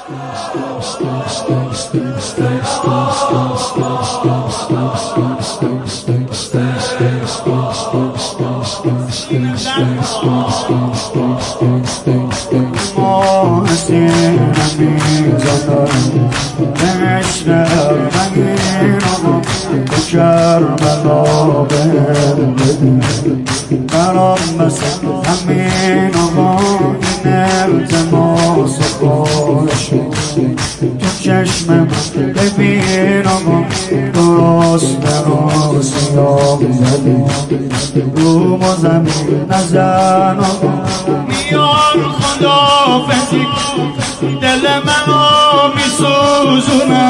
چشمم ببین آقا درست سیاه زدی رو ما زمین نزن آقا میان خدافزی دل منو میسوزونه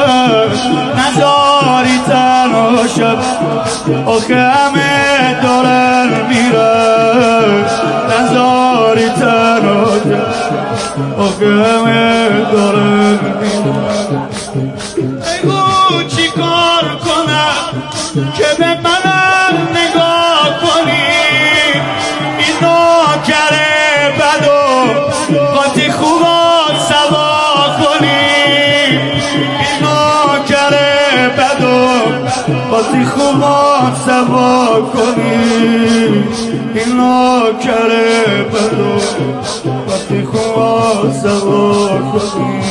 نذاری تنها شب آخه همه دارن میرن نذاری تنها شب آخه همه دارن میرن بگو چی کار کنم که به منم نگاه کنی این نوکره بدو قاطی خوبات سوا کنی این نوکره بدو قاطی خوبات سوا کنی این نوکره بدو قاطی خوبات سوا کنی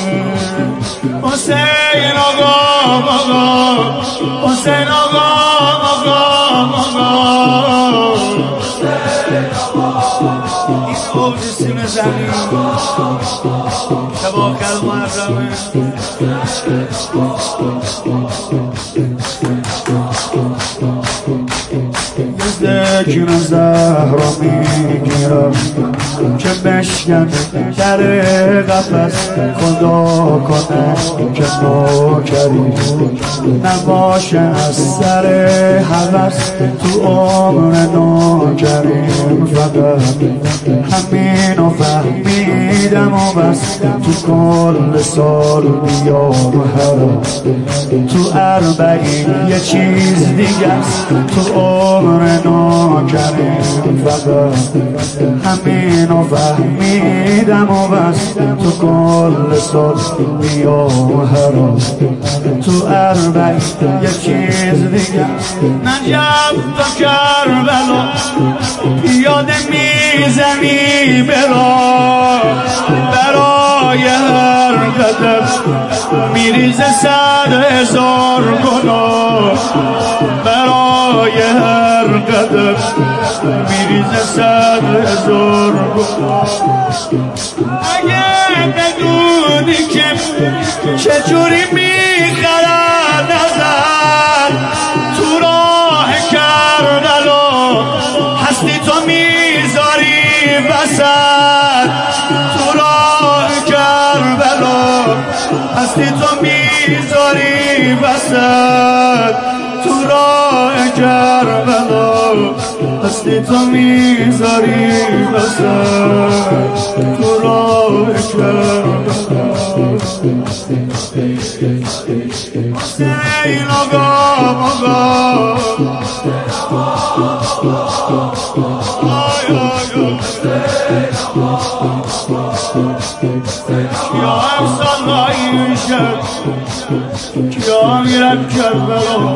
حسین آقا آقا حسین آقا آقا آقا این اوج سینه زمین شباکل محرمه ذکر زهرا میگیرم که بشکن در قفس خدا کنه که نوکری نباشه از سر هوس تو عمر نوکریم فقط همینو فهمیدم و بس تو کل سال بیام هرم تو اربعین یه چیز دیگه است تو عمر نوکریم فقط همینو فهمیدم و بس تو کل سال بیام هرم تو اربعین یه چیز دیگه نجف تا کربلا یاد میزنی برای هر قدم میریزه 100,000 گناه برای هر قدم میریزه 100,000 گناه اگه بدونی که چجوری میخرد نظر تو راه کربلا هستی تو میذاری وسط تو راه کربلا هستی تو میذاری وسط تو راه کربلا هستی تو میذاری وسط تو راه کربلا حسین آقا آقا یا امسال رایی شد یا میرم کربلا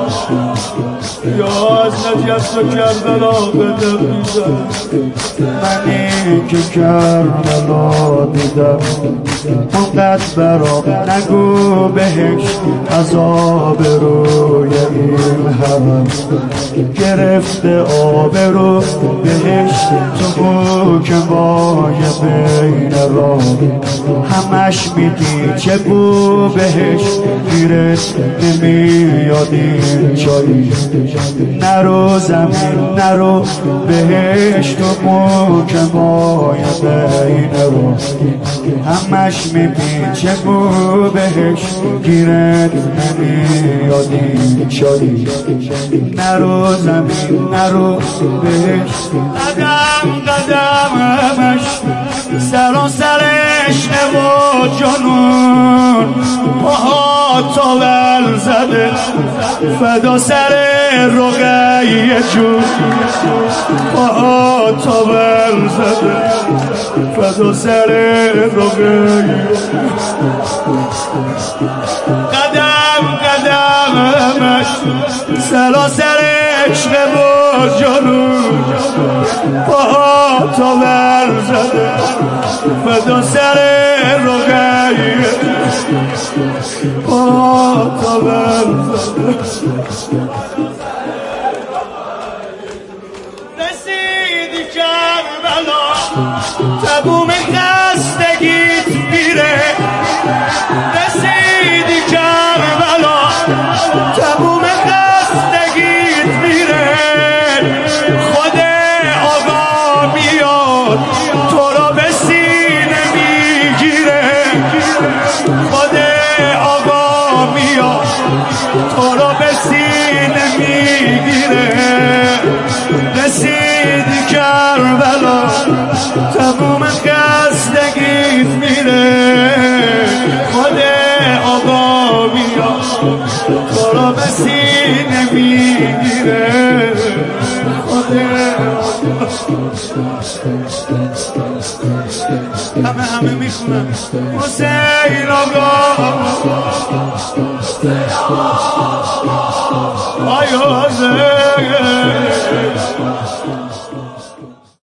یا از نجف تا کربلا قدم میزن منی که کربلا دیدم اونقدر برا نگو بهش عذاب روی این همم گرفته آبرو بهش تو بوک مای بین راه همش میگی چه بو بهش گیرت نمیاد این چایی نرو زمین نرو بهش تو بوک مای بین راه همش میگی چه بو بهش گیرت نمیاد این چایی نرو زمین نرو بهش قدم قدم همش سر و سرش و جنون پاها تاول زده فدا سر رقیه جون پاها تاول زده فدا سر رقیه قدم قدمش سلاسل عشق و جنون پاها تاول زده فدا سر رقیه پاها تاول زده رسیدی کربلا تبوم خستگیت میره رسیدی کربلا تبوم خستگیت میره خود آقا میاد تو را به سینه میگیره خود آقا میاد تو را به سینه میگیره رسیدی کربلا تموم خستگیت میره خود آقا میاد تو را به سینه میگیره خود همه میخونن حسین آقا آی حسین